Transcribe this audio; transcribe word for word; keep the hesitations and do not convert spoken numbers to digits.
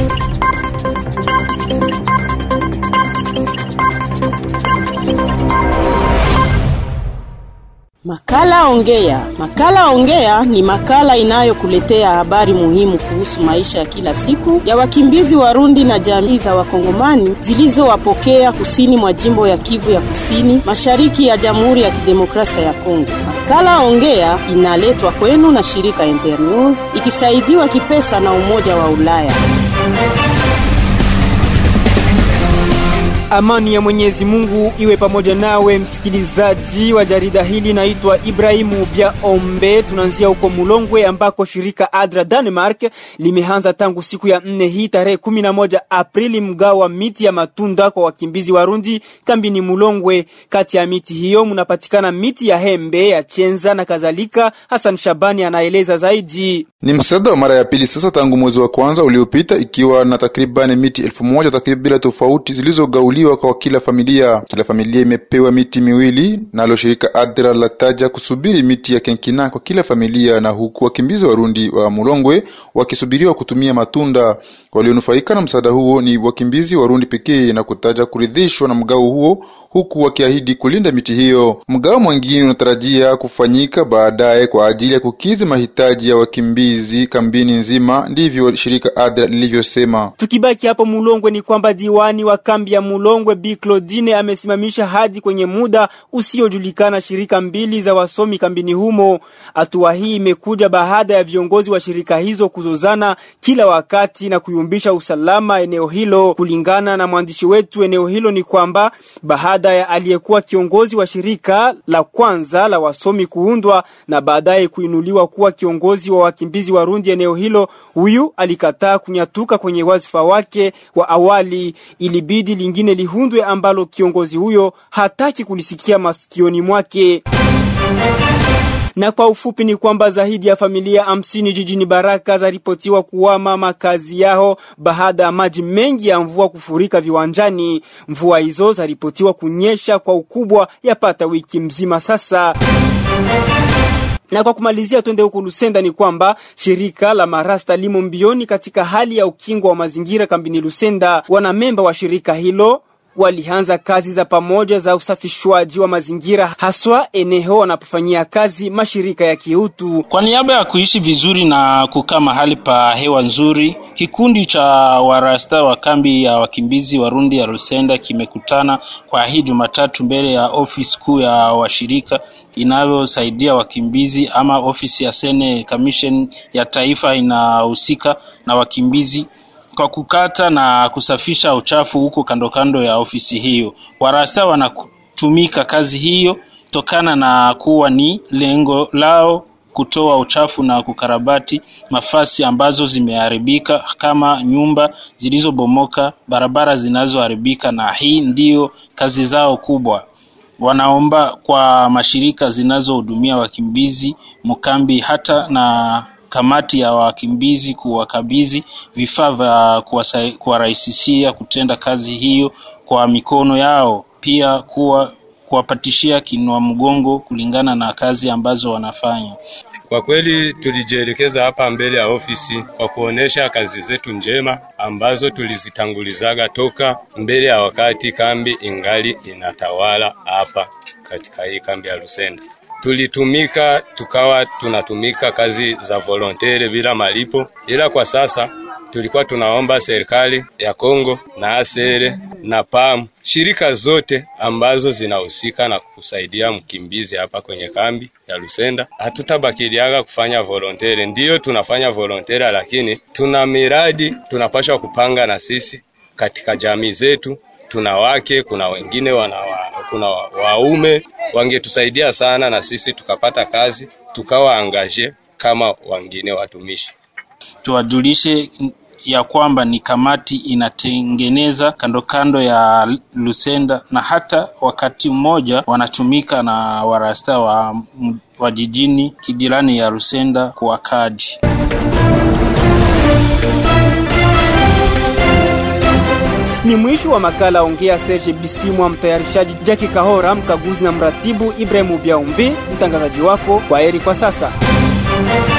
Makala Ongea. Makala Ongea ni makala inayokuletea habari muhimu kuhusu maisha ya kila siku ya wakimbizi Warundi na jamii za Wakongomani zilizowapokea kusini mwa jimbo ya Kivu ya Kusini, mashariki ya Jamhuri ya Kidemokrasia ya Kongo. Makala Ongea inaletwa kwenu na shirika Internews ikisaidiwa kipesa na Umoja wa Ulaya. Amani ya Mwenyezi Mungu iwe pamoja nawe msikilizaji wa jarida hili. Naitwa Ibrahimu Biaombe. Tunaanzia huko Mulongwe ambako shirika Adra Denmark limeanza tangu siku ya nne hii tarehe kumi na moja Aprili mgao wa miti ya matunda kwa wakimbizi Warundi kambini Mulongwe. Kati ya miti hiyo mnapatikana miti ya hembe, ya chenza na kadhalika. Hassan Shabani anaeleza zaidi. Ni msaada wa mara ya pili sasa tangu mwezi wa kwanza uliopita, ikiwa na takriban miti elfu moja takriban tofauti zilizogauliwa kwa kila familia. Kila familia imepewa miti miwili, nalo shirika Adra lataja kusubiri miti ya kenkina kwa kila familia, na huku wakimbizi Warundi wa Mulongwe wakisubiriwa kutumia matunda. Walionufaika na msaada huo ni wakimbizi Warundi pekee, na kutaja kuridhishwa na mgao huo, huku wakiahidi kulinda miti hiyo. Mgao mwingine unatarajia kufanyika baadaye kwa ajili ya kukizi mahitaji ya wakimbizi kambini nzima, ndivyo shirika Adra lilivyosema. Tukibaki hapo Mulongwe ni kwamba diwani wa kambi ya Mulongwe Bi Claudine amesimamisha hadi kwenye muda usiojulikana shirika mbili za wasomi kambini humo. Hatua hii imekuja baada ya viongozi wa shirika hizo kuzozana kila wakati na kuyumbisha usalama eneo hilo. Kulingana na mwandishi wetu eneo hilo ni kwamba baada ya aliyekuwa kiongozi wa shirika la kwanza la wasomi kuundwa na baadaye kuinuliwa kuwa kiongozi wa wakimbizi Warundi eneo hilo, huyu alikataa kunyatuka kwenye wazifa wake wa awali. Ilibidi lingine lihundwe ambalo kiongozi huyo hataki kulisikia masikioni mwake. Na kwa ufupi ni kwamba zaidi ya familia hamsini jijini Baraka zaripotiwa kuhama makazi yao baada ya maji mengi ya mvua kufurika viwanjani. Mvua hizo zaripotiwa kunyesha kwa ukubwa yapata wiki mzima sasa. Na kwa kumalizia twende huko Lusenda ni kwamba shirika la Marasta limo mbioni katika hali ya ukingo wa mazingira kambini Lusenda. Wanamemba wa shirika hilo walianza kazi za pamoja za usafishwaji wa mazingira, haswa eneo wanapofanyia kazi mashirika ya kiutu. Kwa niaba ya kuishi vizuri na kukaa mahali pa hewa nzuri, kikundi cha Warasta wa kambi ya wakimbizi Warundi ya Lusenda kimekutana kwa hii Jumatatu mbele ya ofisi kuu ya washirika inayosaidia wakimbizi, ama ofisi ya Sene Commission ya taifa inahusika na wakimbizi, kwa kukata na kusafisha uchafu huko kando kando ya ofisi hiyo. Warasta wanatumika kazi hiyo tokana na kuwa ni lengo lao kutoa uchafu na kukarabati mafasi ambazo zimeharibika, kama nyumba zilizobomoka, barabara zinazoharibika, na hii ndio kazi zao kubwa. Wanaomba kwa mashirika zinazohudumia wakimbizi mkambi hata na kamati ya wakimbizi kuwakabidhi vifaa vya kuwarahisishia kutenda kazi hiyo kwa mikono yao, pia kuwa kuwapatishia kinua mgongo kulingana na kazi ambazo wanafanya. Kwa kweli tulijielekeza hapa mbele ya ofisi kwa kuonesha kazi zetu njema ambazo tulizitangulizaga toka mbele ya wakati kambi ingali inatawala hapa katika hii kambi ya Lusenda. Tulitumika tukawa tunatumika kazi za volontaire bila malipo, ila kwa sasa tulikuwa tunaomba serikali ya Kongo na asere na P A M, shirika zote ambazo zinahusika na kusaidia mkimbizi hapa kwenye kambi ya Lusenda, hatutabakiliaga kufanya volontaire. Ndiyo tunafanya volontaire, lakini tuna miradi tunapaswa kupanga na sisi katika jamii zetu. Tuna wake, kuna wengine wana wa, kuna waume wangetusaidia sana na sisi tukapata kazi tukawa angaje kama wengine watumishi. Tuwajulishe ya kwamba ni kamati inatengeneza kando kando ya Lusenda, na hata wakati mmoja wanatumika na Warasta wa, wa jijini kijirani ya Lusenda kwa kadi. Ni mwisho wa makala Ongea. Serge Bisimwa, mtayarishaji Jackie Kahora, mkaguzi na mratibu Ibrahimu Biaombe, mtangazaji wako. Kwaheri kwa sasa.